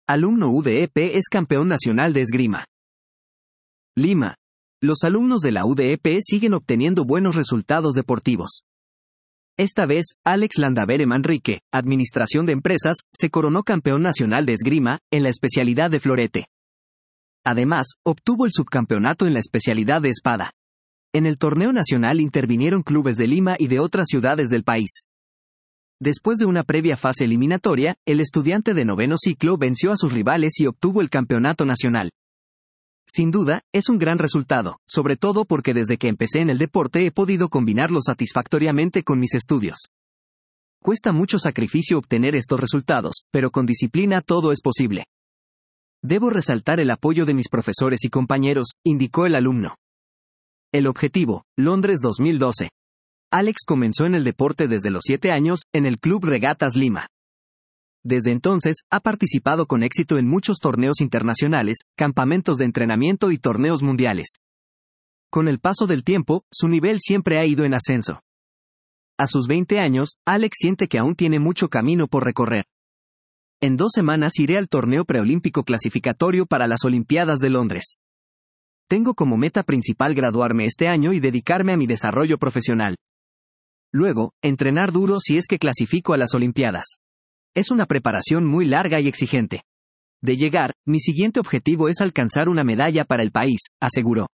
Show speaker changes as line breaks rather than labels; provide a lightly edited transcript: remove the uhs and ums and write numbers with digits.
Alumno UDEP es campeón nacional de esgrima. Lima. Los alumnos de la UDEP siguen obteniendo buenos resultados deportivos. Esta vez, Alex Landavere Manrique, Administración de Empresas, se coronó campeón nacional de esgrima, en la especialidad de florete. Además, obtuvo el subcampeonato en la especialidad de espada. En el torneo nacional intervinieron clubes de Lima y de otras ciudades del país. Después de una previa fase eliminatoria, el estudiante de noveno ciclo venció a sus rivales y obtuvo el campeonato nacional. Sin duda, es un gran resultado, sobre todo porque desde que empecé en el deporte he podido combinarlo satisfactoriamente con mis estudios. Cuesta mucho sacrificio obtener estos resultados, pero con disciplina todo es posible. Debo resaltar el apoyo de mis profesores y compañeros, indicó el alumno. El objetivo, Londres 2012. Alex comenzó en el deporte desde los 7 años, en el Club Regatas Lima. Desde entonces, ha participado con éxito en muchos torneos internacionales, campamentos de entrenamiento y torneos mundiales. Con el paso del tiempo, su nivel siempre ha ido en ascenso. A sus 20 años, Alex siente que aún tiene mucho camino por recorrer. En 2 semanas iré al torneo preolímpico clasificatorio para las Olimpiadas de Londres. Tengo como meta principal graduarme este año y dedicarme a mi desarrollo profesional. Luego, entrenar duro si es que clasifico a las Olimpiadas. Es una preparación muy larga y exigente. De llegar, mi siguiente objetivo es alcanzar una medalla para el país, aseguró.